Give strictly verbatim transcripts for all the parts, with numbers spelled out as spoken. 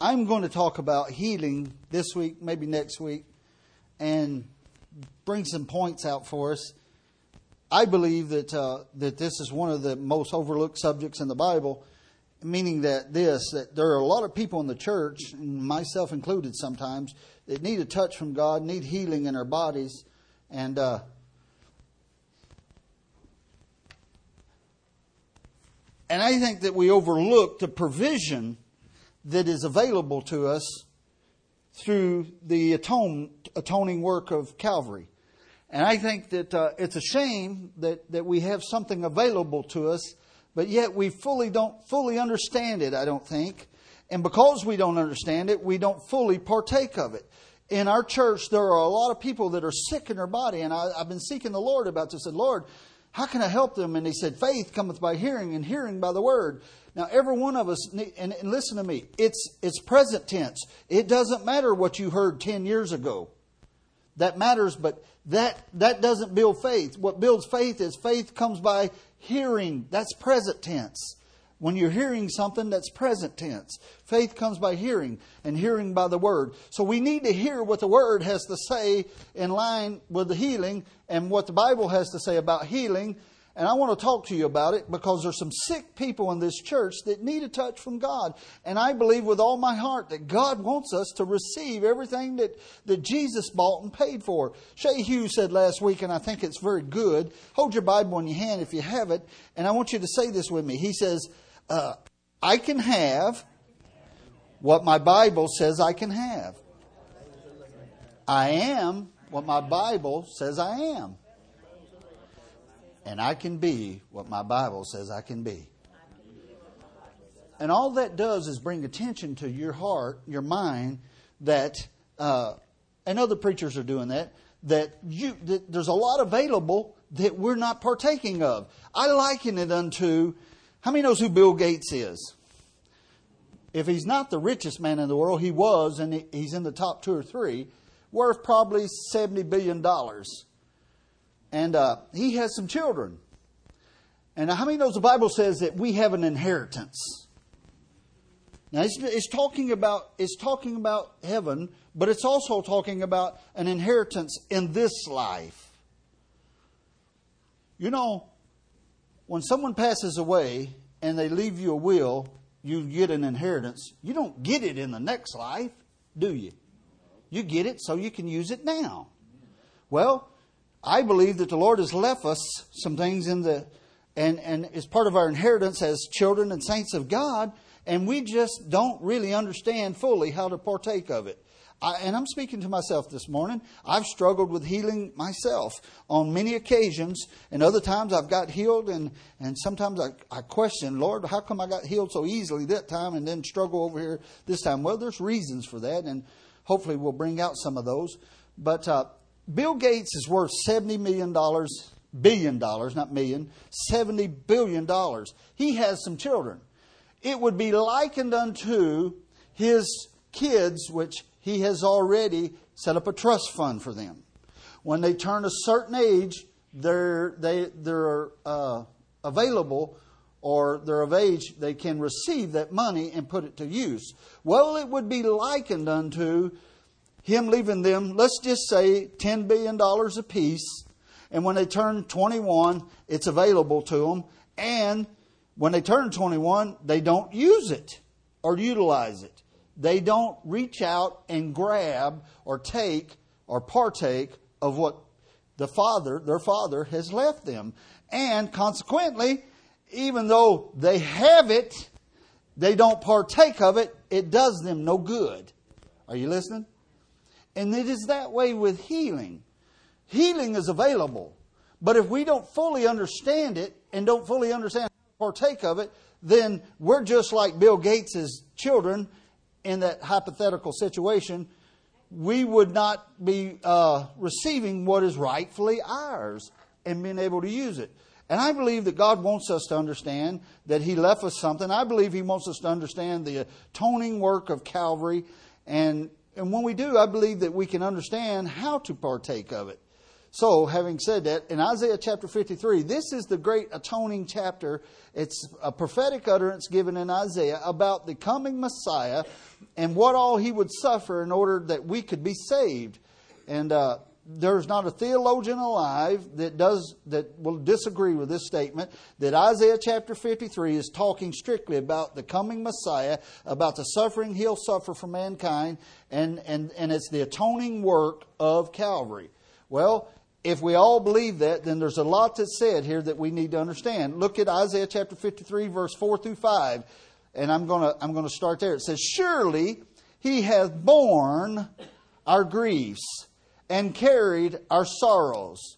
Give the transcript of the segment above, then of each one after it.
I'm going to talk about healing this week, maybe next week, and bring some points out for us. I believe that uh, that this is one of the most overlooked subjects in the Bible, meaning that this, that there are a lot of people in the church, and myself included sometimes, that need a touch from God, need healing in their bodies, and uh, and I think that we overlook the provision that is available to us through the atone, atoning work of Calvary. And I think that uh, it's a shame that, that we have something available to us, but yet we fully don't fully understand it, I don't think. And because we don't understand it, we don't fully partake of it. In our church, there are a lot of people that are sick in their body, and I, I've been seeking the Lord about this. I said, Lord, how can I help them? And He said, faith cometh by hearing, and hearing by the word. Now, every one of us, need, and, and listen to me, it's it's present tense. It doesn't matter what you heard ten years ago. That matters, but that that doesn't build faith. What builds faith is faith comes by hearing. That's present tense. When you're hearing something, that's present tense. Faith comes by hearing, and hearing by the word. So we need to hear what the word has to say in line with the healing and what the Bible has to say about healing. And I want to talk to you about it because there's some sick people in this church that need a touch from God. And I believe with all my heart that God wants us to receive everything that, that Jesus bought and paid for. Shay Hughes said last week, and I think it's very good, hold your Bible in your hand if you have it, and I want you to say this with me. He says, uh, I can have what my Bible says I can have. I am what my Bible says I am. And I can be what my Bible says I can be. And all that does is bring attention to your heart, your mind, that, uh, and other preachers are doing that, that you that there's a lot available that we're not partaking of. I liken it unto, how many knows who Bill Gates is? If he's not the richest man in the world, he was, and he's in the top two or three, worth probably seventy billion dollars. And uh, he has some children. And how many knows the Bible says that we have an inheritance? Now it's, it's talking about it's talking about heaven, but it's also talking about an inheritance in this life. You know, when someone passes away and they leave you a will, you get an inheritance. You don't get it in the next life, do you? You get it so you can use it now. Well, I believe that the Lord has left us some things in the, and, and as part of our inheritance as children and saints of God, and we just don't really understand fully how to partake of it. I, and I'm speaking to myself this morning. I've struggled with healing myself on many occasions, and other times I've got healed, and, and sometimes I, I question, Lord, how come I got healed so easily that time and then struggle over here this time? Well, there's reasons for that, and hopefully we'll bring out some of those. But uh, Bill Gates is worth seventy million dollars, billion dollars, not million, seventy billion dollars. He has some children. It would be likened unto his kids, which he has already set up a trust fund for them. When they turn a certain age, they're, they, they're uh, available, or they're of age, they can receive that money and put it to use. Well, it would be likened unto him leaving them, let's just say, ten billion dollars apiece. And when they turn twenty-one, it's available to them. And when they turn twenty-one, they don't use it or utilize it. They don't reach out and grab or take or partake of what the father, their father, has left them. And consequently, even though they have it, they don't partake of it. It does them no good. Are you listening? And it is that way with healing. Healing is available. But if we don't fully understand it and don't fully understand how to partake of it, then we're just like Bill Gates' children in that hypothetical situation. We would not be uh, receiving what is rightfully ours and being able to use it. And I believe that God wants us to understand that He left us something. I believe He wants us to understand the atoning work of Calvary. And And when we do, I believe that we can understand how to partake of it. So, having said that, in Isaiah chapter fifty-three, this is the great atoning chapter. It's a prophetic utterance given in Isaiah about the coming Messiah and what all he would suffer in order that we could be saved. And uh, there's not a theologian alive that does that will disagree with this statement, that Isaiah chapter fifty-three is talking strictly about the coming Messiah, about the suffering he'll suffer for mankind, and, and, and it's the atoning work of Calvary. Well, if we all believe that, then there's a lot that's said here that we need to understand. Look at Isaiah chapter fifty-three, verse four through five. And I'm going to I'm going to start there. It says, "Surely he hath borne our griefs and carried our sorrows.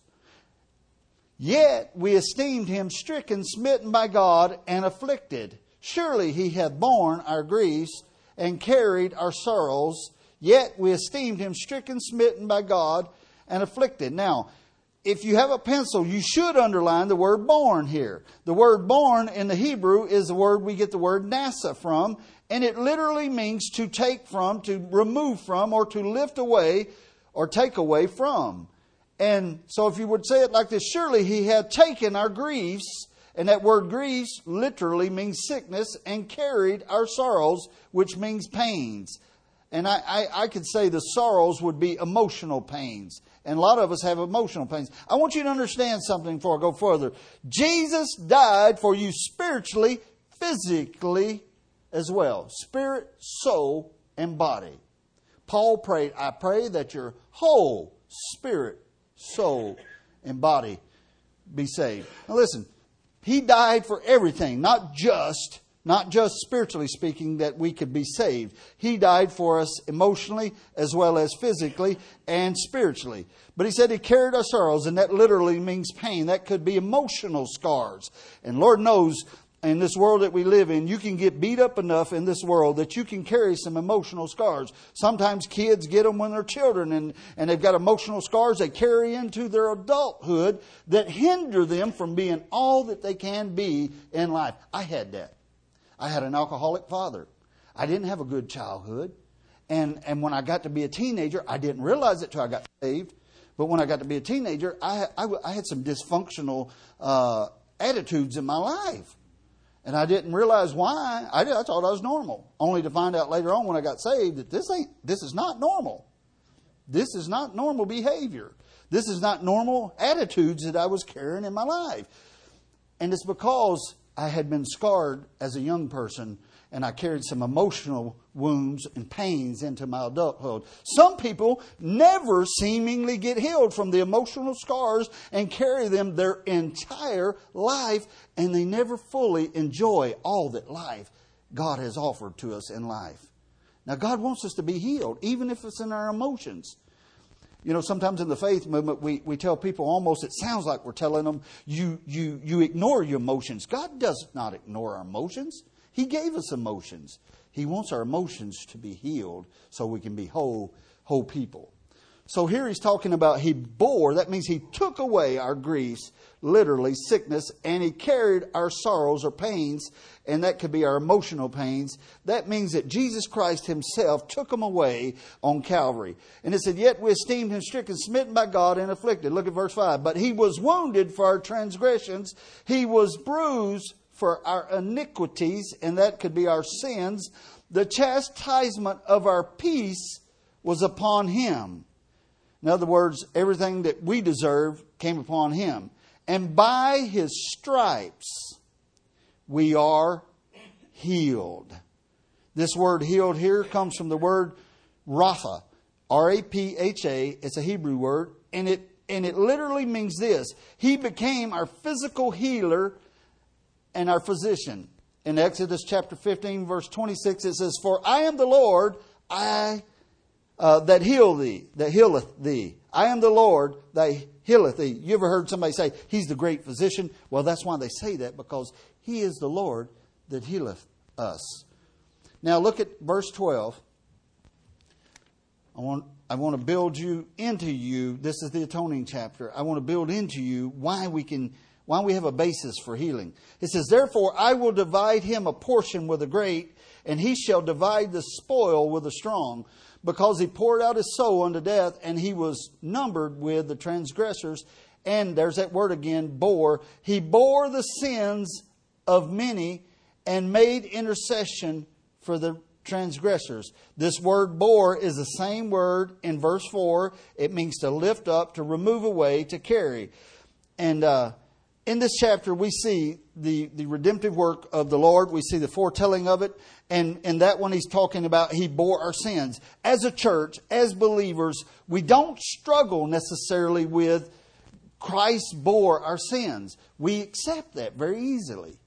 Yet we esteemed him stricken, smitten by God, and afflicted. Surely he hath borne our griefs and carried our sorrows. Yet we esteemed him stricken, smitten by God, and afflicted." Now, if you have a pencil, you should underline the word born here. The word born in the Hebrew is the word we get the word nasa from, and it literally means to take from, to remove from, or to lift away, or take away from. And so if you would say it like this, surely he had taken our griefs, and that word griefs literally means sickness, and carried our sorrows, which means pains. And I, I, I could say the sorrows would be emotional pains. And a lot of us have emotional pains. I want you to understand something before I go further. Jesus died for you spiritually, physically as well. Spirit, soul, and body. Paul prayed, I pray that your whole spirit, soul, and body be saved. Now listen, he died for everything, not just Not just spiritually speaking that we could be saved. He died for us emotionally as well as physically and spiritually. But he said he carried our sorrows, and that literally means pain. That could be emotional scars. And Lord knows in this world that we live in, you can get beat up enough in this world that you can carry some emotional scars. Sometimes kids get them when they're children, and, and they've got emotional scars they carry into their adulthood that hinder them from being all that they can be in life. I had that. I had an alcoholic father. I didn't have a good childhood. And and when I got to be a teenager, I didn't realize it till I got saved. But when I got to be a teenager, I, I, I had some dysfunctional uh, attitudes in my life. And I didn't realize why. I, did, I thought I was normal. Only to find out later on when I got saved that this ain't this is not normal. This is not normal behavior. This is not normal attitudes that I was carrying in my life. And it's because I had been scarred as a young person, and I carried some emotional wounds and pains into my adulthood. Some people never seemingly get healed from the emotional scars and carry them their entire life, and they never fully enjoy all that life God has offered to us in life. Now, God wants us to be healed, even if it's in our emotions. You know, sometimes in the faith movement, we, we tell people almost, it sounds like we're telling them, you, you, you ignore your emotions. God does not ignore our emotions. He gave us emotions. He wants our emotions to be healed so we can be whole, whole people. So here he's talking about he bore, that means he took away our griefs, literally sickness, and he carried our sorrows or pains, and that could be our emotional pains. That means that Jesus Christ himself took them away on Calvary. And it said, yet we esteemed him stricken, smitten by God, and afflicted. Look at verse five. But he was wounded for our transgressions. He was bruised for our iniquities, and that could be our sins. The chastisement of our peace was upon him. In other words, everything that we deserve came upon him. And by his stripes, we are healed. This word healed here comes from the word rapha, R A P H A. It's a Hebrew word, and it and it literally means this. He became our physical healer and our physician. In Exodus chapter fifteen, verse twenty-six, it says, "For I am the Lord, I uh, that heal thee, that healeth thee. I am the Lord that healeth thee." You ever heard somebody say, He's the great physician? Well, that's why they say that, because He is the Lord that healeth us. Now look at verse twelve. I want, I want to build you into you. This is the atoning chapter. I want to build into you why we can Why don't we have a basis for healing? It says, therefore I will divide him a portion with the great, and he shall divide the spoil with the strong, because he poured out his soul unto death, and he was numbered with the transgressors. And there's that word again, bore. He bore the sins of many and made intercession for the transgressors. This word bore is the same word in verse four. It means to lift up, to remove away, to carry. And uh, in this chapter we see the, the redemptive work of the Lord. We see the foretelling of it. And in that one he's talking about he bore our sins. As a church, as believers, we don't struggle necessarily with Christ bore our sins. We accept that very easily.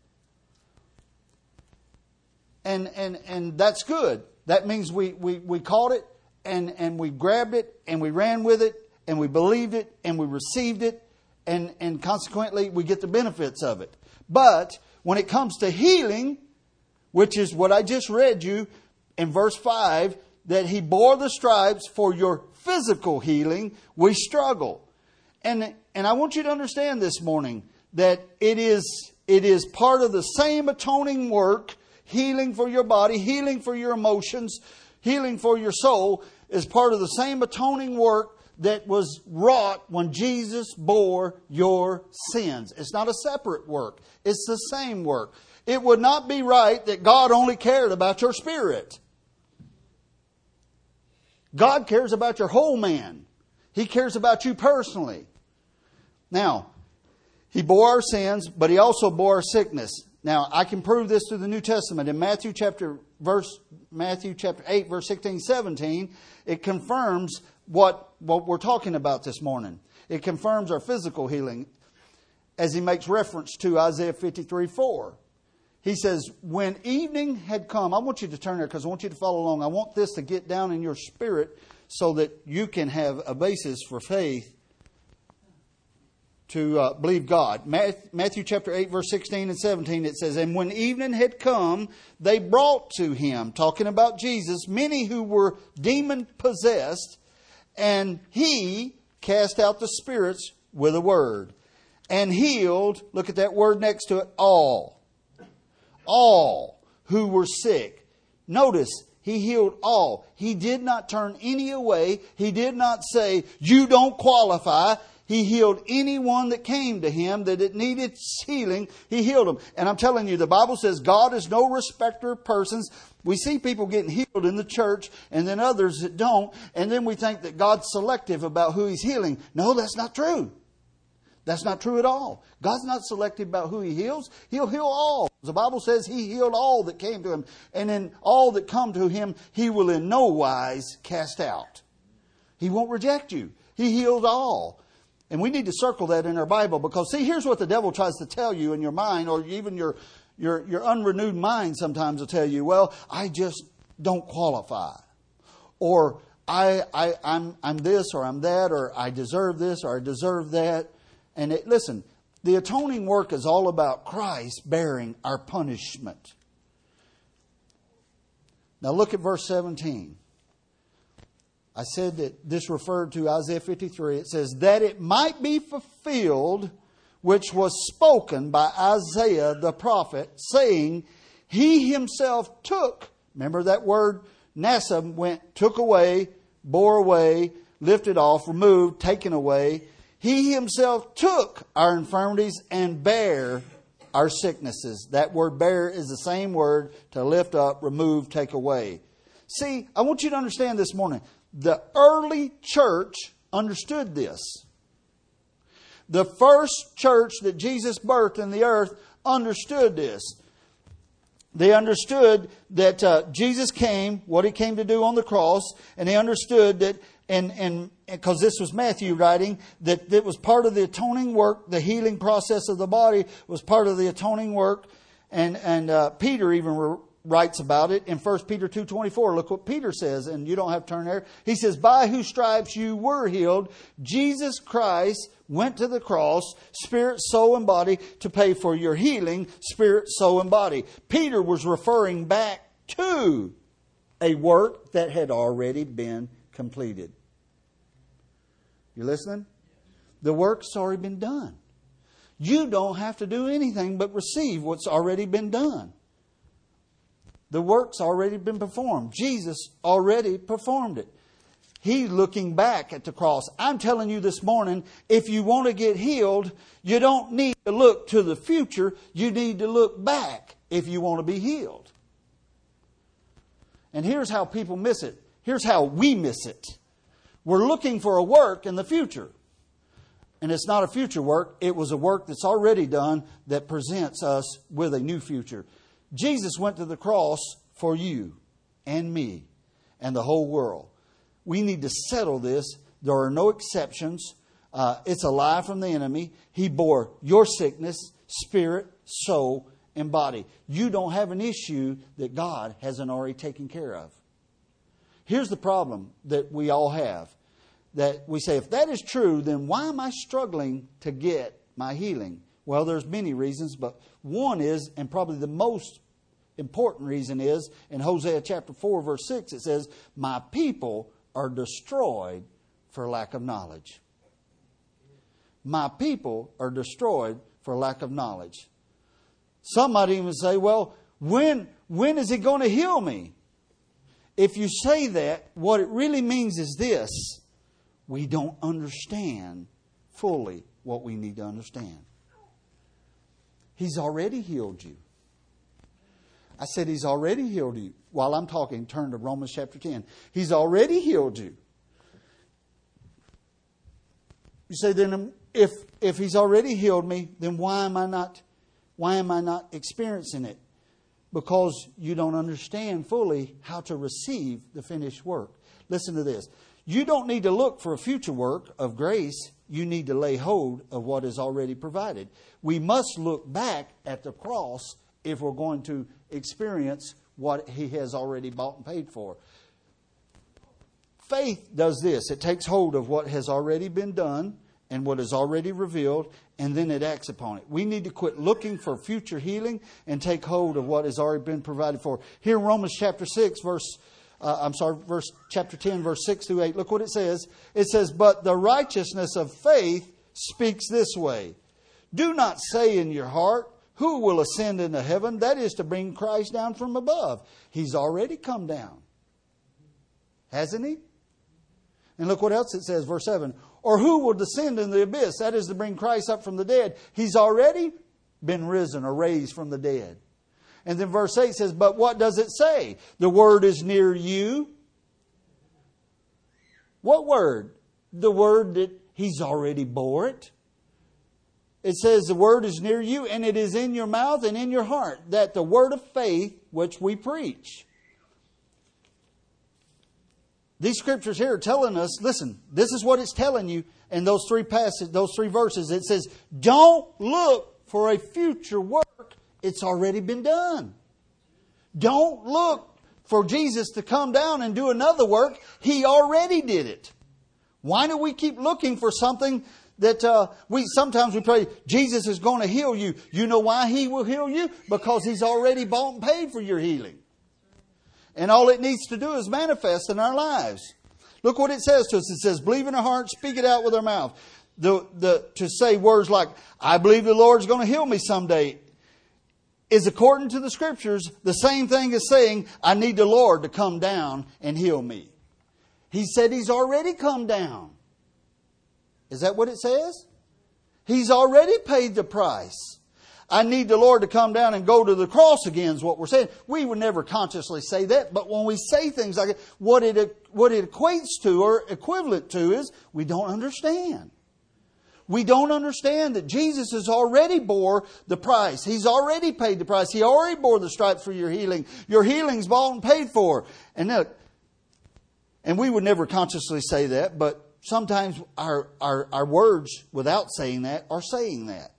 And and and that's good. That means we, we, we caught it and, and we grabbed it and we ran with it and we believed it and we received it and, and consequently we get the benefits of it. But when it comes to healing, which is what I just read you in verse five, that he bore the stripes for your physical healing, we struggle. And and I want you to understand this morning that it is it is part of the same atoning work. Healing for your body, healing for your emotions, healing for your soul is part of the same atoning work that was wrought when Jesus bore your sins. It's not a separate work. It's the same work. It would not be right that God only cared about your spirit. God cares about your whole man. He cares about you personally. Now, he bore our sins, but he also bore our sickness. Now, I can prove this through the New Testament. In Matthew chapter verse Matthew chapter eight, verse sixteen, seventeen, it confirms what, what we're talking about this morning. It confirms our physical healing as he makes reference to Isaiah fifty-three, four. He says, when evening had come, I want you to turn there because I want you to follow along. I want this to get down in your spirit so that you can have a basis for faith to uh, believe God. Matthew chapter eight, verse sixteen and seventeen, it says, and when evening had come, they brought to him, talking about Jesus, many who were demon-possessed, and he cast out the spirits with a word, and healed, look at that word next to it, all. All who were sick. Notice, he healed all. He did not turn any away. He did not say, you don't qualify. He healed anyone that came to him that it needed healing. He healed them. And I'm telling you, the Bible says God is no respecter of persons. We see people getting healed in the church and then others that don't. And then we think that God's selective about who He's healing. No, that's not true. That's not true at all. God's not selective about who He heals. He'll heal all. The Bible says He healed all that came to Him. And in all that come to Him, He will in no wise cast out. He won't reject you. He healed all. And we need to circle that in our Bible because, see, here's what the devil tries to tell you in your mind, or even your your your unrenewed mind sometimes will tell you, well, I just don't qualify. Or I, I, I'm, I'm this or I'm that, or I deserve this or I deserve that. And it, listen, the atoning work is all about Christ bearing our punishment. Now look at verse seventeen. I said that this referred to Isaiah fifty-three. It says, that it might be fulfilled, which was spoken by Isaiah the prophet, saying, He Himself took, remember that word, Nasa went, took away, bore away, lifted off, removed, taken away. He Himself took our infirmities and bare our sicknesses. That word bear is the same word to lift up, remove, take away. See, I want you to understand this morning. The early church understood this. The first church that Jesus birthed in the earth understood this. They understood that uh, Jesus came, what He came to do on the cross, and they understood that, and and because this was Matthew writing, that it was part of the atoning work, the healing process of the body was part of the atoning work, and and uh, Peter even re- writes about it in First Peter two twenty-four. Look what Peter says, and you don't have to turn there. He says, by whose stripes you were healed, Jesus Christ went to the cross, spirit, soul, and body, to pay for your healing, spirit, soul, and body. Peter was referring back to a work that had already been completed. You listening? The work's already been done. You don't have to do anything but receive what's already been done. The work's already been performed. Jesus already performed it. He's looking back at the cross. I'm telling you this morning, if you want to get healed, you don't need to look to the future. You need to look back if you want to be healed. And here's how people miss it. Here's how we miss it. We're looking for a work in the future. And it's not a future work. It was a work that's already done that presents us with a new future. Jesus went to the cross for you and me and the whole world. We need to settle this. There are no exceptions. Uh, it's a lie from the enemy. He bore your sickness, spirit, soul, and body. You don't have an issue that God hasn't already taken care of. Here's the problem that we all have. That we say, if that is true, then why am I struggling to get my healing? Well, there's many reasons, but one is, and probably the most important reason is, in Hosea chapter four, verse six, it says, my people are destroyed for lack of knowledge. My people are destroyed for lack of knowledge. Some might even say, well, when, when is He going to heal me? If you say that, what it really means is this. We don't understand fully what we need to understand. He's already healed you. I said He's already healed you. While I'm talking, turn to Romans chapter ten. He's already healed you. You say, then if if He's already healed me, then why am I not why am I not experiencing it? Because you don't understand fully how to receive the finished work. Listen to this. You don't need to look for a future work of grace. You need to lay hold of what is already provided. We must look back at the cross if we're going to experience what He has already bought and paid for. Faith does this. It takes hold of what has already been done and what is already revealed, and then it acts upon it. We need to quit looking for future healing and take hold of what has already been provided for. Here in Romans chapter six, verse Uh, I'm sorry, verse chapter ten, verse six through eight. Look what it says. It says, but the righteousness of faith speaks this way. Do not say in your heart, who will ascend into heaven? That is to bring Christ down from above. He's already come down. Hasn't He? And look what else it says, verse seven. Or who will descend in the abyss? That is to bring Christ up from the dead. He's already been risen or raised from the dead. And then verse eight says, but what does it say? The word is near you. What word? The word that He's already bore it. It says the word is near you and it is in your mouth and in your heart. That the word of faith which we preach. These scriptures here are telling us, listen, this is what it's telling you in those three passages, those three verses. It says, don't look for a future work. It's already been done. Don't look for Jesus to come down and do another work. He already did it. Why do we keep looking for something that uh, we sometimes we pray, Jesus is going to heal you. You know why He will heal you? Because He's already bought and paid for your healing. And all it needs to do is manifest in our lives. Look what it says to us. It says, believe in our heart, speak it out with our mouth. The, the, to say words like, I believe the Lord's going to heal me someday, is according to the Scriptures the same thing as saying, I need the Lord to come down and heal me. He said He's already come down. Is that what it says? He's already paid the price. I need the Lord to come down and go to the cross again is what we're saying. We would never consciously say that, but when we say things like that, what it, what it equates to or equivalent to is we don't understand. We don't understand that Jesus has already bore the price. He's already paid the price. He already bore the stripes for your healing. Your healing's bought and paid for. And look, and we would never consciously say that, but sometimes our, our, our words without saying that are saying that.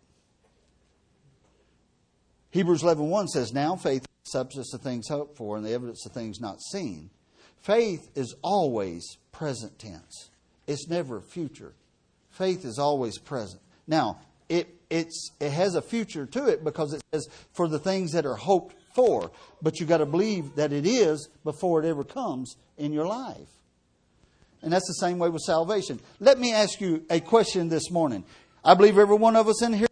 Hebrews eleven one says, now faith is the substance of things hoped for and the evidence of things not seen. Faith is always present tense. It's never future. Faith is always present. Now, it it's it has a future to it because it says for the things that are hoped for. But you've got to believe that it is before it ever comes in your life. And that's the same way with salvation. Let me ask you a question this morning. I believe every one of us in here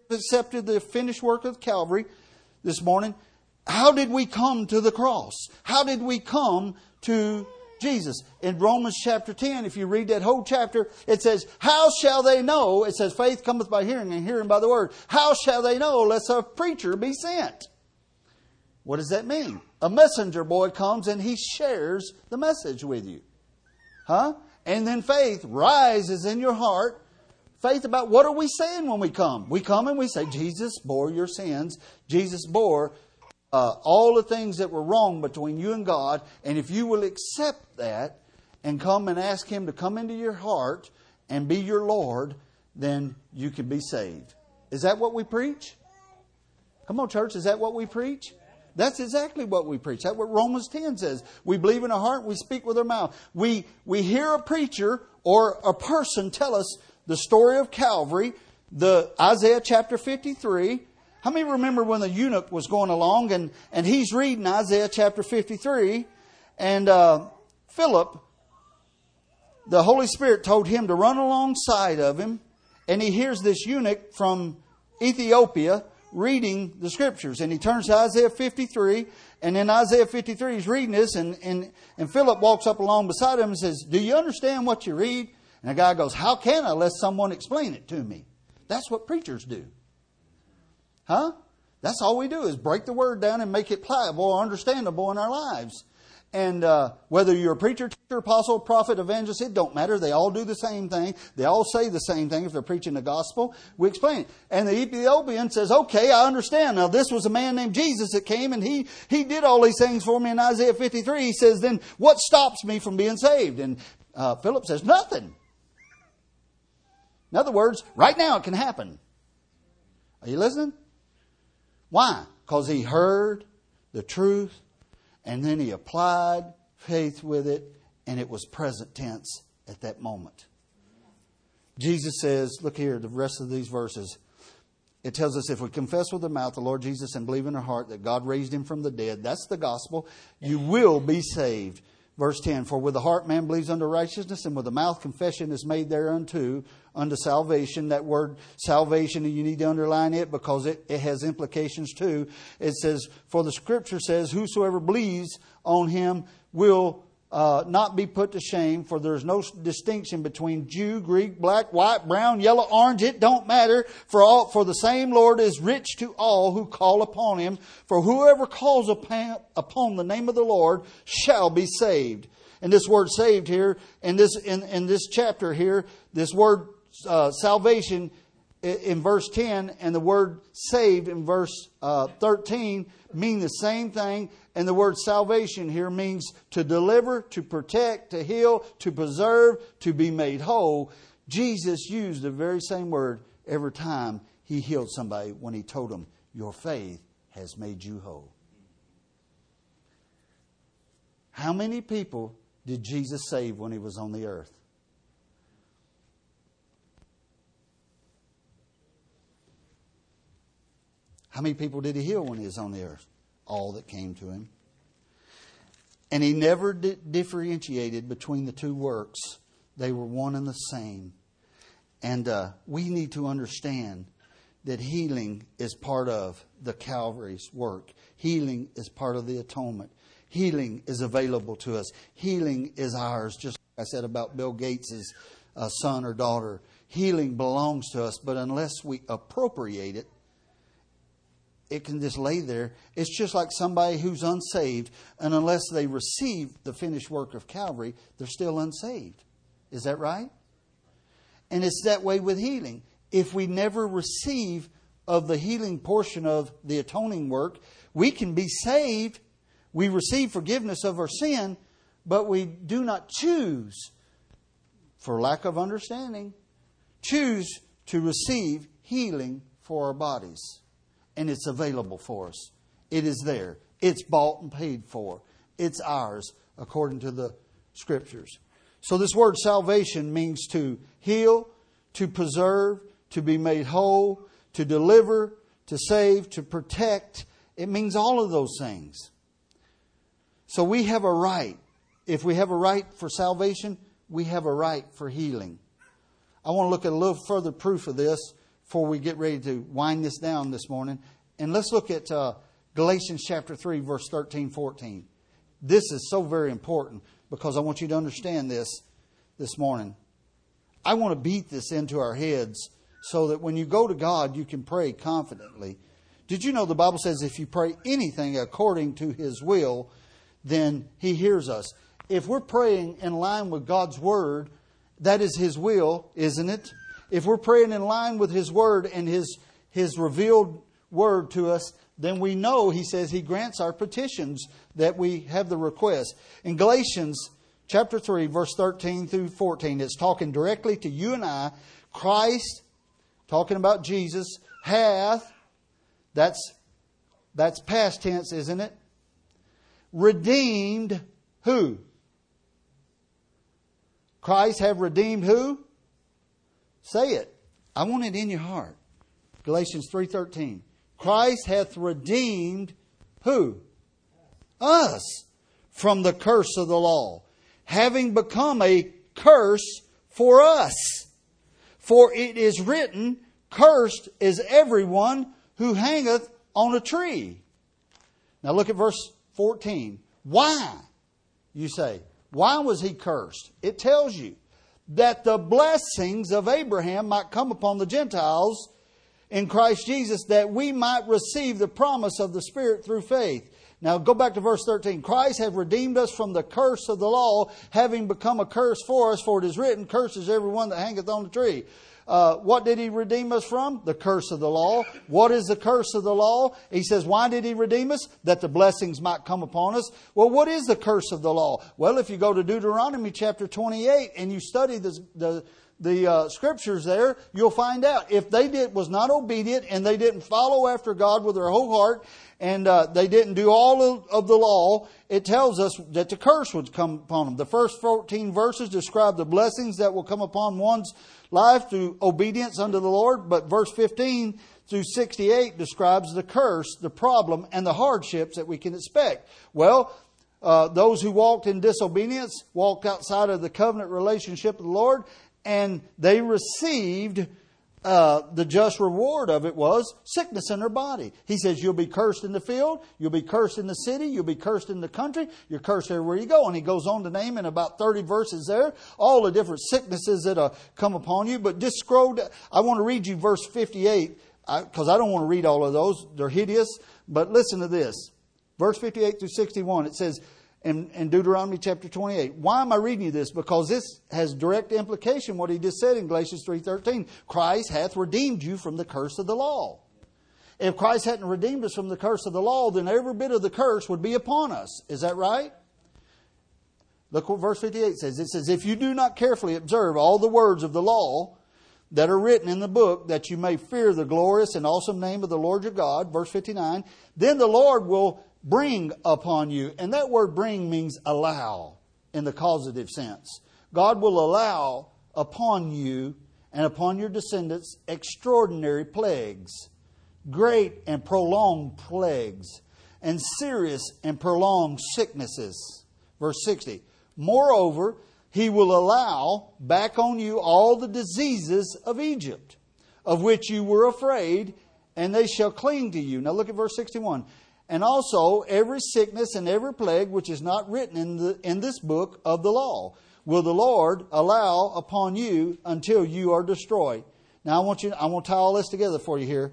accepted the finished work of Calvary this morning, how did we come to the cross? How did we come to Jesus? In Romans chapter ten, if you read that whole chapter, it says, how shall they know? It says, faith cometh by hearing, and hearing by the word. How shall they know lest a preacher be sent? What does that mean? A messenger boy comes and he shares the message with you. Huh? And then faith rises in your heart. Faith about what are we saying when we come? We come and we say, Jesus bore your sins. Jesus bore uh, all the things that were wrong between you and God. And if you will accept that and come and ask Him to come into your heart and be your Lord, then you can be saved. Is that what we preach? Come on, church. Is that what we preach? That's exactly what we preach. That's what Romans ten says. We believe in our heart, we speak with our mouth. We, we hear a preacher or a person tell us the story of Calvary, the Isaiah chapter fifty-three. How many remember when the eunuch was going along and, and he's reading Isaiah chapter fifty-three, and uh, Philip, the Holy Spirit told him to run alongside of him, and he hears this eunuch from Ethiopia reading the Scriptures. And he turns to Isaiah fifty-three, and in Isaiah fifty-three he's reading this, and, and, and Philip walks up along beside him and says, do you understand what you read? And the guy goes, how can I unless someone explain it to me? That's what preachers do. Huh? That's all we do is break the word down and make it pliable or understandable in our lives. And uh, whether you're a preacher, teacher, apostle, prophet, evangelist, it don't matter. They all do the same thing. They all say the same thing if they're preaching the gospel. We explain it. And the Ethiopian says, okay, I understand. Now this was a man named Jesus that came and he, he did all these things for me in Isaiah fifty-three. He says, then what stops me from being saved? And uh, Philip says, nothing. In other words, right now it can happen. Are you listening? Why? Because he heard the truth and then he applied faith with it, and it was present tense at that moment. Jesus says, look here, the rest of these verses. It tells us if we confess with the mouth the Lord Jesus and believe in our heart that God raised Him from the dead, that's the gospel, you will be saved. Verse ten, for with the heart man believes unto righteousness, and with the mouth confession is made thereunto, unto salvation. That word salvation, you need to underline it because it, it has implications too. It says, for the Scripture says, whosoever believes on Him will uh, not be put to shame, for there is no distinction between Jew, Greek, black, white, brown, yellow, orange. It don't matter. For all, for the same Lord is rich to all who call upon Him. For whoever calls upon, upon the name of the Lord shall be saved. And this word saved here, in this, in, in this chapter here, this word uh, salvation in verse ten and the word saved in verse uh, thirteen mean the same thing. And the word salvation here means to deliver, to protect, to heal, to preserve, to be made whole. Jesus used the very same word every time He healed somebody when He told them, your faith has made you whole. How many people did Jesus save when He was on the earth? How many people did He heal when He was on the earth? All that came to Him. And He never di- differentiated between the two works. They were one and the same. And uh, we need to understand that healing is part of the Calvary's work. Healing is part of the atonement. Healing is available to us. Healing is ours, just like I said about Bill Gates' uh, son or daughter. Healing belongs to us, but unless we appropriate it, it can just lay there. It's just like somebody who's unsaved, and unless they receive the finished work of Calvary, they're still unsaved. Is that right? And it's that way with healing. If we never receive of the healing portion of the atoning work, we can be saved. We receive forgiveness of our sin, but we do not choose, for lack of understanding, choose to receive healing for our bodies. And it's available for us. It is there. It's bought and paid for. It's ours according to the Scriptures. So this word salvation means to heal, to preserve, to be made whole, to deliver, to save, to protect. It means all of those things. So we have a right. If we have a right for salvation, we have a right for healing. I want to look at a little further proof of this before we get ready to wind this down this morning. And let's look at uh, Galatians chapter three, verse thirteen, fourteen. This is so very important because I want you to understand this this morning. I want to beat this into our heads so that when you go to God, you can pray confidently. Did you know the Bible says if you pray anything according to His will, then He hears us. If we're praying in line with God's Word, that is His will, isn't it? If we're praying in line with His Word and His, His revealed Word to us, then we know, He says, He grants our petitions that we have the request. In Galatians chapter three, verse thirteen through fourteen, it's talking directly to you and I. Christ, talking about Jesus, hath, that's, that's past tense, isn't it? Redeemed who? Christ have redeemed who? Say it. I want it in your heart. Galatians three thirteen. Christ hath redeemed who? Us from the curse of the law, having become a curse for us. For it is written, cursed is everyone who hangeth on a tree. Now look at verse fourteen. Why? You say, why was he cursed? It tells you that the blessings of Abraham might come upon the Gentiles in Christ Jesus, that we might receive the promise of the Spirit through faith. Now go back to verse thirteen. Christ hath redeemed us from the curse of the law, having become a curse for us, for it is written, cursed is everyone that hangeth on the tree. Uh, what did He redeem us from? The curse of the law. What is the curse of the law? He says, why did He redeem us? That the blessings might come upon us. Well, what is the curse of the law? Well, if you go to Deuteronomy chapter twenty-eight and you study the, the, the uh, scriptures there, you'll find out. If they did was not obedient and they didn't follow after God with their whole heart, and uh, they didn't do all of, of the law, it tells us that the curse would come upon them. The first fourteen verses describe the blessings that will come upon one's life through obedience unto the Lord. But verse fifteen through sixty-eight describes the curse, the problem, and the hardships that we can expect. Well, uh, those who walked in disobedience walked outside of the covenant relationship of the Lord, and they received Uh, the just reward of it was sickness in their body. He says, you'll be cursed in the field, you'll be cursed in the city, you'll be cursed in the country, you're cursed everywhere you go. And he goes on to name in about thirty verses there all the different sicknesses that uh, come upon you. But just scroll down. I want to read you verse fifty-eight because I, I don't want to read all of those. They're hideous. But listen to this. Verse fifty-eight through sixty-one, it says, In, in Deuteronomy chapter twenty-eight. Why am I reading you this? Because this has direct implication what he just said in Galatians three thirteen. Christ hath redeemed you from the curse of the law. If Christ hadn't redeemed us from the curse of the law, then every bit of the curse would be upon us. Is that right? Look what verse fifty-eight says. It says, if you do not carefully observe all the words of the law that are written in the book, that you may fear the glorious and awesome name of the Lord your God, verse fifty-nine, then the Lord will bring upon you. And that word bring means allow in the causative sense. God will allow upon you and upon your descendants extraordinary plagues, great and prolonged plagues, and serious and prolonged sicknesses. Verse sixty. Moreover, He will allow back on you all the diseases of Egypt, of which you were afraid, and they shall cling to you. Now look at verse sixty-one. And also every sickness and every plague which is not written in the in this book of the law will the Lord allow upon you until you are destroyed. Now I want you I want to tie all this together for you here.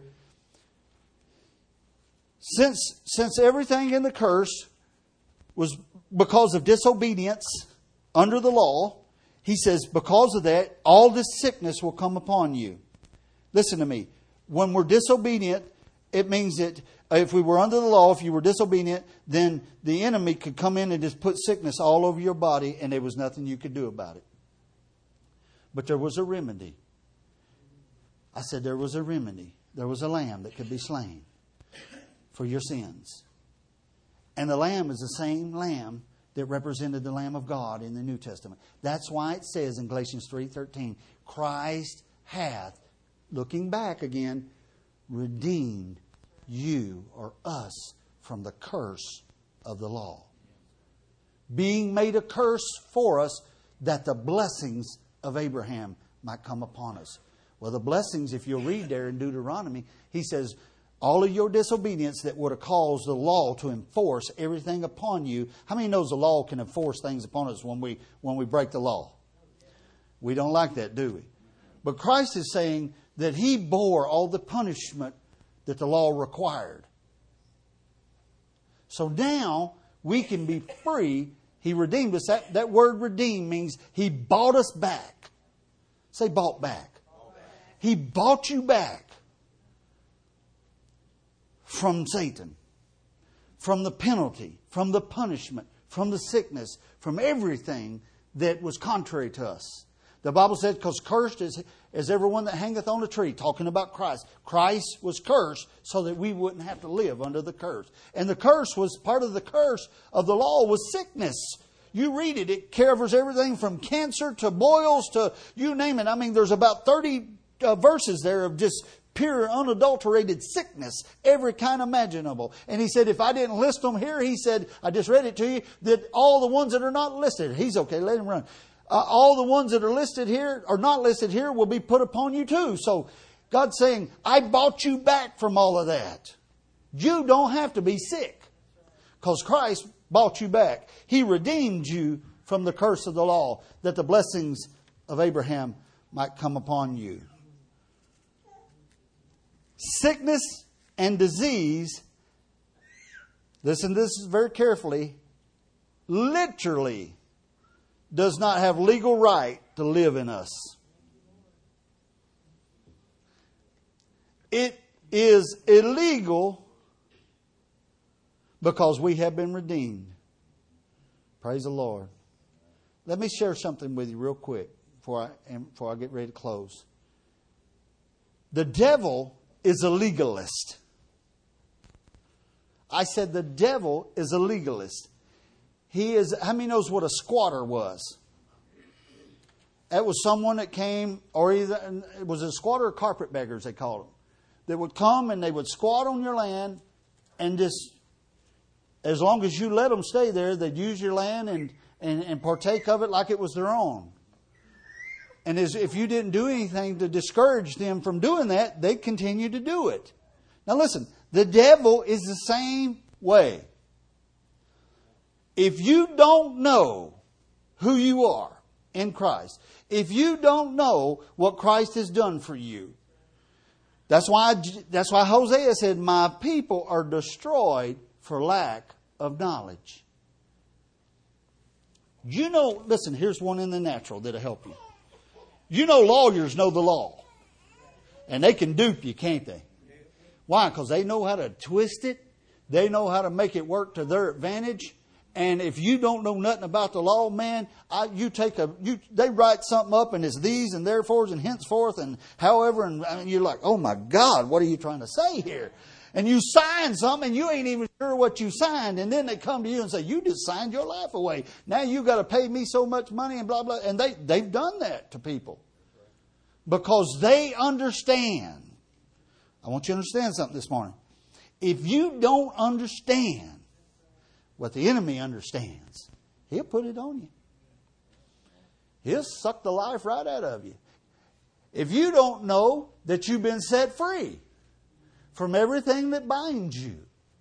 Since since everything in the curse was because of disobedience under the law, he says because of that all this sickness will come upon you. Listen to me. When we're disobedient, it means that if we were under the law, if you were disobedient, then the enemy could come in and just put sickness all over your body and there was nothing you could do about it. But there was a remedy. I said there was a remedy. There was a lamb that could be slain for your sins. And the lamb is the same lamb that represented the Lamb of God in the New Testament. That's why it says in Galatians three thirteen, Christ hath, looking back again, redeemed you or us from the curse of the law. Being made a curse for us that the blessings of Abraham might come upon us. Well, the blessings, if you'll read there in Deuteronomy, he says, all of your disobedience that would have caused the law to enforce everything upon you. How many knows the law can enforce things upon us when we when we break the law? We don't like that, do we? But Christ is saying that He bore all the punishment that the law required. So now we can be free. He redeemed us. That, that word redeem means He bought us back. Say bought back. Bought back. He bought you back from Satan, from the penalty, from the punishment, from the sickness, from everything that was contrary to us. The Bible said, because cursed is, is everyone that hangeth on a tree, talking about Christ. Christ was cursed so that we wouldn't have to live under the curse. And the curse was, part of the curse of the law was sickness. You read it, it covers everything from cancer to boils to you name it. I mean, there's about thirty uh, verses there of just pure, unadulterated sickness, every kind imaginable. And he said, if I didn't list them here, he said, I just read it to you, that all the ones that are not listed, he's okay, let him run. Uh, all the ones that are listed here, or not listed here, will be put upon you too. So God's saying, I bought you back from all of that. You don't have to be sick, because Christ bought you back. He redeemed you from the curse of the law, that the blessings of Abraham might come upon you. Sickness and disease, listen to this very carefully, literally does not have legal right to live in us. It is illegal because we have been redeemed. Praise the Lord. Let me share something with you real quick before I, before I get ready to close. The devil is a legalist. I said the devil is a legalist. He is, how many knows what a squatter was? That was someone that came, or either it was a squatter or carpetbaggers they called them, that would come and they would squat on your land, and just, as long as you let them stay there, they'd use your land and, and, and partake of it like it was their own. And as if you didn't do anything to discourage them from doing that, they continue to do it. Now listen, the devil is the same way. If you don't know who you are in Christ, if you don't know what Christ has done for you, that's why, that's why Hosea said, my people are destroyed for lack of knowledge. You know, listen, here's one in the natural that'll help you. You know lawyers know the law. And they can dupe you, can't they? Why? Because they know how to twist it. They know how to make it work to their advantage. And if you don't know nothing about the law, man, I, you take a, you, they write something up and it's these and therefores and henceforth and however. And, and you're like, oh my God, what are you trying to say here? And you sign something and you ain't even sure what you signed. And then they come to you and say, you just signed your life away. Now you got to pay me so much money and blah, blah. And they, they've done that to people because they understand. I want you to understand something this morning. If you don't understand what the enemy understands, he'll put it on you. He'll suck the life right out of you. If you don't know that you've been set free from everything that binds you,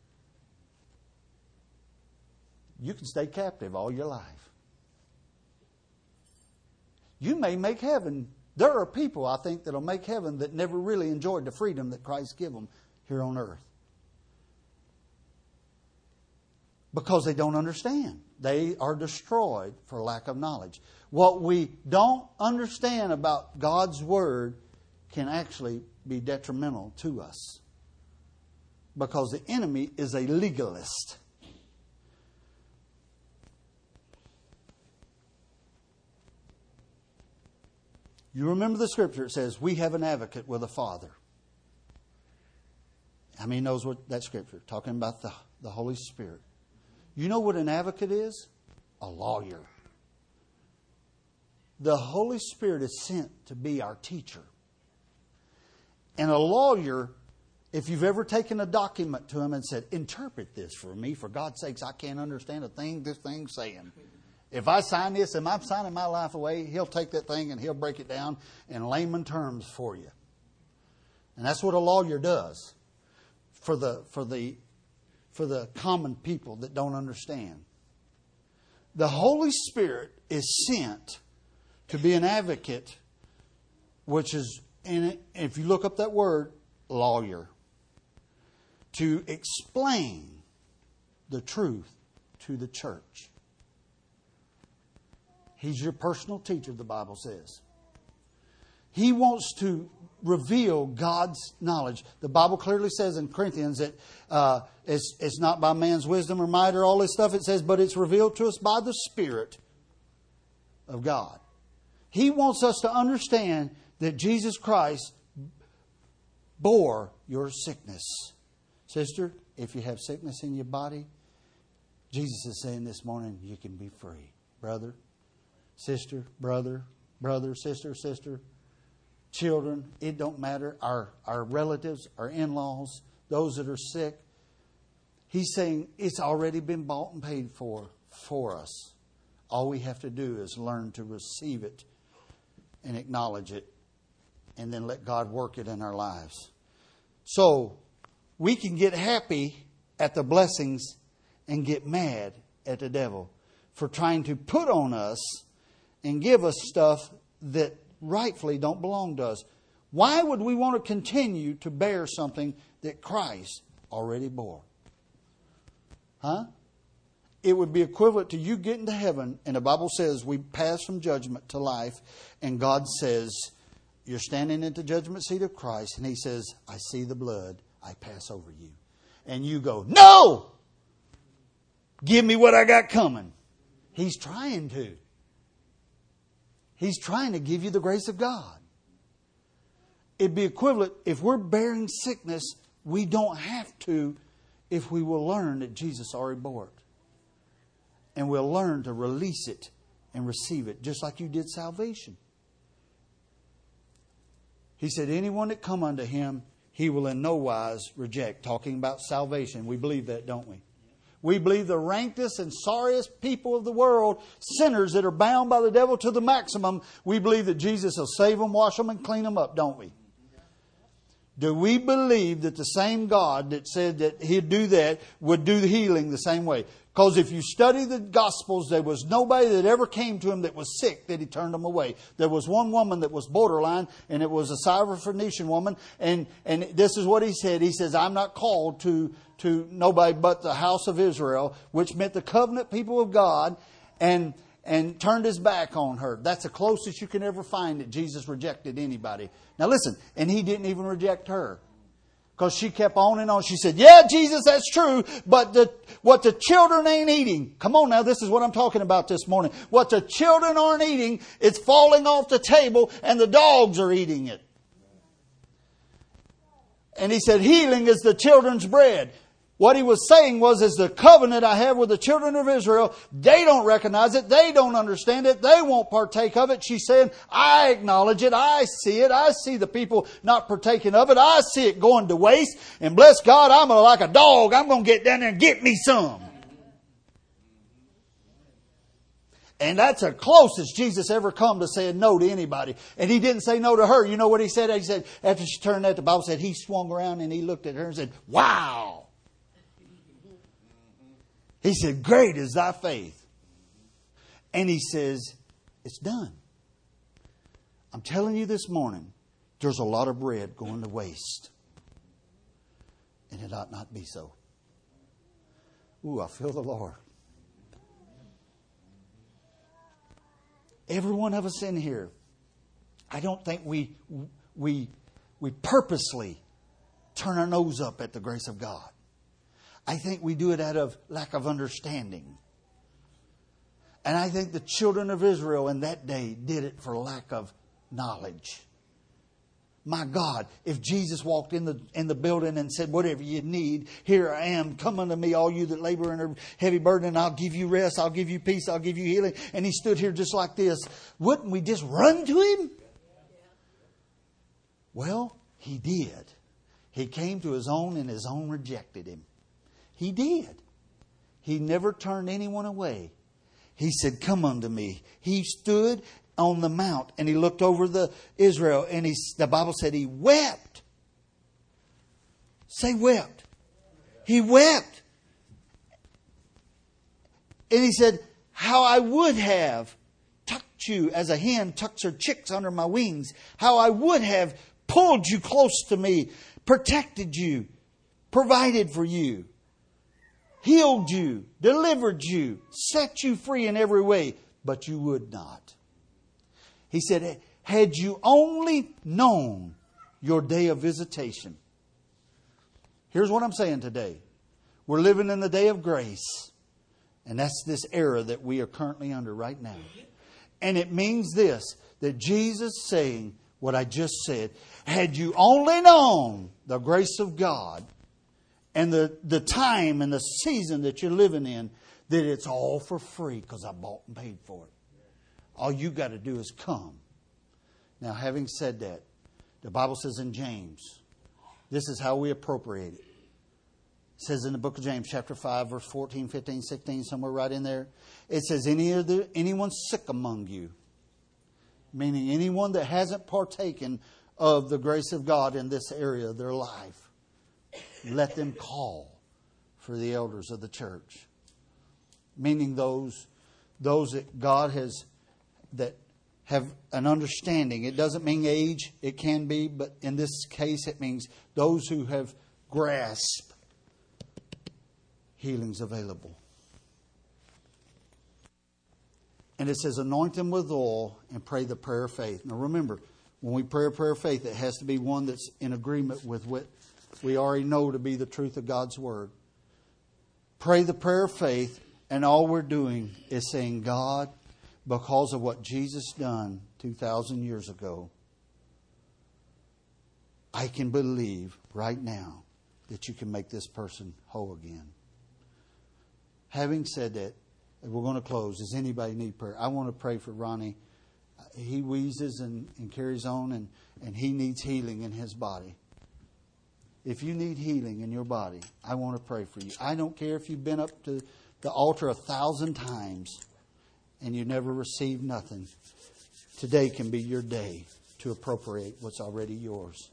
you can stay captive all your life. You may make heaven. There are people, I think, that will make heaven that never really enjoyed the freedom that Christ gave them here on earth. Because they don't understand. They are destroyed for lack of knowledge. What we don't understand about God's Word can actually be detrimental to us. Because the enemy is a legalist. You remember the scripture, it says, we have an advocate with a Father. How many knows what that scripture? Talking about the, the Holy Spirit. You know what an advocate is? A lawyer. The Holy Spirit is sent to be our teacher. And a lawyer, if you've ever taken a document to him and said, interpret this for me, for God's sakes, I can't understand a thing this thing's saying. If I sign this and I'm signing my life away, He'll take that thing and He'll break it down in layman terms for you. And that's what a lawyer does for the for the for the common people that don't understand. The Holy Spirit is sent to be an advocate, which is, and if you look up that word, lawyer, to explain the truth to the church. He's your personal teacher, the Bible says. He wants to reveal God's knowledge. The Bible clearly says in Corinthians that uh, it's, it's not by man's wisdom or might or all this stuff. It says, but it's revealed to us by the Spirit of God. He wants us to understand that Jesus Christ bore your sickness. Sister, if you have sickness in your body, Jesus is saying this morning, you can be free. Brother, sister, brother, brother, sister, sister, children, it don't matter. Our, our relatives, our in-laws, those that are sick. He's saying it's already been bought and paid for for us. All we have to do is learn to receive it and acknowledge it, and then let God work it in our lives. So we can get happy at the blessings and get mad at the devil for trying to put on us and give us stuff that rightfully don't belong to us. Why would we want to continue to bear something that Christ already bore? Huh? It would be equivalent to you getting to heaven, and the Bible says we pass from judgment to life, and God says, you're standing at the judgment seat of Christ, and He says, I see the blood, I pass over you. And you go, no! Give me what I got coming. He's trying to. He's trying to give you the grace of God. It'd be equivalent, if we're bearing sickness, we don't have to if we will learn that Jesus already bore it. And we'll learn to release it and receive it, just like you did salvation. He said, anyone that come unto Him, He will in no wise reject. Talking about salvation. We believe that, don't we? We believe the rankedest and sorriest people of the world, sinners that are bound by the devil to the maximum, we believe that Jesus will save them, wash them, and clean them up, don't we? Do we believe that the same God that said that He'd do that would do the healing the same way? Because if you study the Gospels, there was nobody that ever came to Him that was sick that He turned them away. There was one woman that was borderline, and it was a Syrophoenician woman. And, and this is what He said. He says, I'm not called to, to nobody but the house of Israel, which meant the covenant people of God, and, and turned His back on her. That's the closest you can ever find that Jesus rejected anybody. Now listen, and He didn't even reject her. Because she kept on and on. She said, yeah, Jesus, that's true. But the, what the children ain't eating. Come on now, this is what I'm talking about this morning. What the children aren't eating, it's falling off the table and the dogs are eating it. And He said, healing is the children's bread. What He was saying was, is the covenant I have with the children of Israel, they don't recognize it. They don't understand it. They won't partake of it. She's saying, I acknowledge it. I see it. I see the people not partaking of it. I see it going to waste. And bless God, I'm like a dog. I'm going to get down there and get me some. And that's the closest Jesus ever come to saying no to anybody. And He didn't say no to her. You know what He said? He said, after she turned that, the Bible said, He swung around and He looked at her and said, wow. He said, great is thy faith. And He says, it's done. I'm telling you this morning, there's a lot of bread going to waste. And it ought not be so. Ooh, I feel the Lord. Every one of us in here, I don't think we, we, we purposely turn our nose up at the grace of God. I think we do it out of lack of understanding. And I think the children of Israel in that day did it for lack of knowledge. My God, if Jesus walked in the in the building and said, whatever you need, here I am. Come unto me, all you that labor and are heavy burden, and I'll give you rest. I'll give you peace. I'll give you healing. And He stood here just like this. Wouldn't we just run to Him? Well, He did. He came to His own, and His own rejected Him. He did. He never turned anyone away. He said, come unto me. He stood on the mount and he looked over the Israel and he, the Bible said he wept. Say wept. He wept. And he said, how I would have tucked you as a hen tucks her chicks under my wings. How I would have pulled you close to me, protected you, provided for you, healed you, delivered you, set you free in every way, but you would not. He said, had you only known your day of visitation. Here's what I'm saying today. We're living in the day of grace. And that's this era that we are currently under right now. And it means this, that Jesus saying what I just said, had you only known the grace of God and the, the time and the season that you're living in, that it's all for free because I bought and paid for it. All you got to do is come. Now, having said that, the Bible says in James, this is how we appropriate it. It says in the book of James, chapter five, verse fourteen, fifteen, sixteen, somewhere right in there. It says, Any of the, anyone sick among you, meaning anyone that hasn't partaken of the grace of God in this area of their life, let them call for the elders of the church. Meaning those, those that God has, that have an understanding. It doesn't mean age, it can be, but in this case it means those who have grasped healings available. And it says, anoint them with oil and pray the prayer of faith. Now remember, when we pray a prayer of faith, it has to be one that's in agreement with what we already know to be the truth of God's Word. Pray the prayer of faith, and all we're doing is saying, God, because of what Jesus done two thousand years ago, I can believe right now that you can make this person whole again. Having said that, we're going to close. Does anybody need prayer? I want to pray for Ronnie. He wheezes and, and carries on, and, and he needs healing in his body. If you need healing in your body, I want to pray for you. I don't care if you've been up to the altar a thousand times and you never received nothing. Today can be your day to appropriate what's already yours.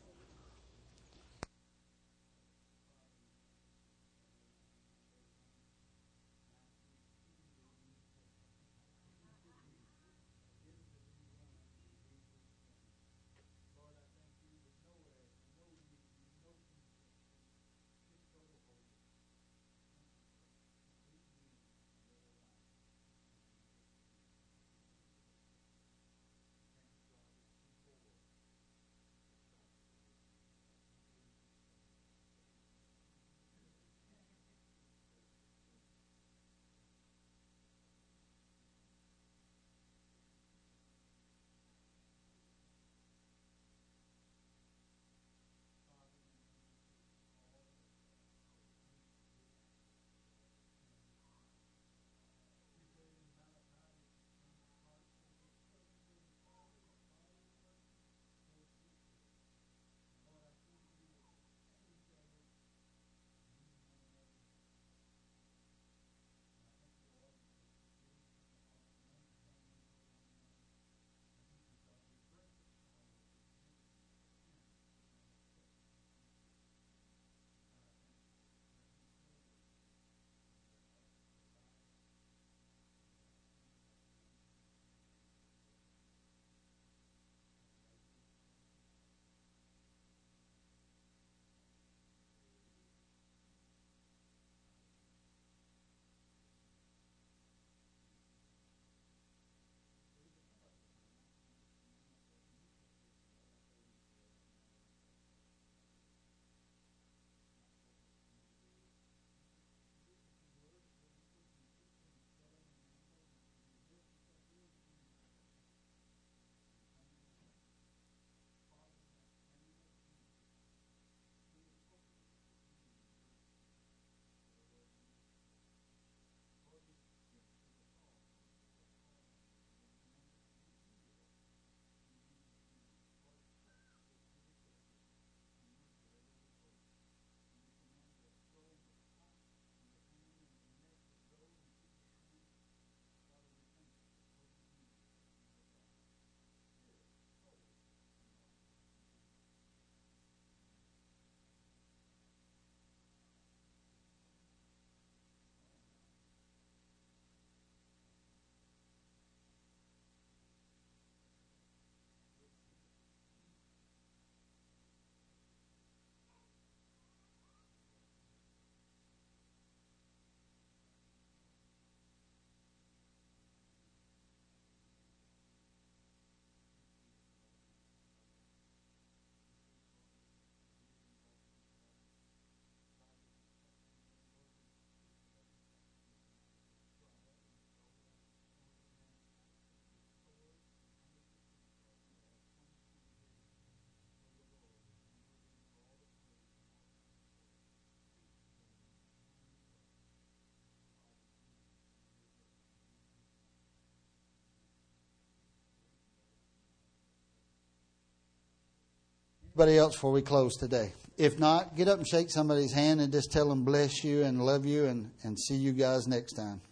anybody else before we close today? If not, get up and shake somebody's hand and just tell them bless you and love you, and, and see you guys next time.